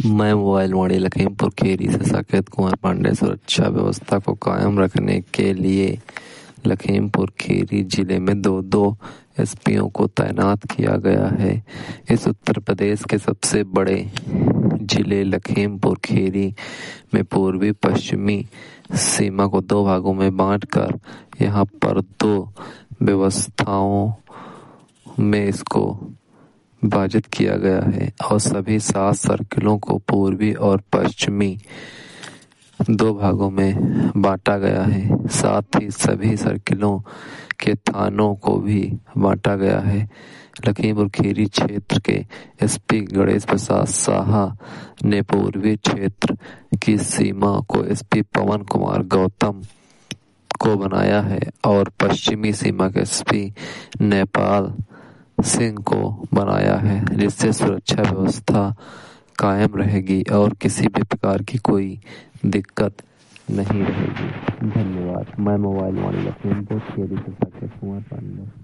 मैं मोबाइल वाणी लखीमपुर खीरी से साकेत कुमार पांडे। सुरक्षा व्यवस्था को कायम रखने के लिए लखीमपुर खीरी जिले में 2 एसपीओ को तैनात किया गया है। इस उत्तर प्रदेश के सबसे बड़े जिले लखीमपुर खीरी में पूर्वी पश्चिमी सीमा को 2 भागों में बांटकर यहाँ पर 2 व्यवस्थाओं में इसको विभाजित किया गया है और सभी 7 सर्किलों को पूर्वी और पश्चिमी 2 भागों में बांटा गया है। साथ ही सभी सर्किलों के थानों को भी बांटा गया है। लखीमपुर खीरी क्षेत्र के एसपी गणेश प्रसाद साहा ने पूर्वी क्षेत्र की सीमा को एसपी पवन कुमार गौतम को बनाया है और पश्चिमी सीमा के एसपी नेपाल सिंह को बनाया है, जिससे सुरक्षा व्यवस्था कायम रहेगी और किसी भी प्रकार की कोई दिक्कत नहीं रहेगी। धन्यवाद। मैं मोबाइल वाणी लखीमपुर खीरी से साकेत कुमार पांडे।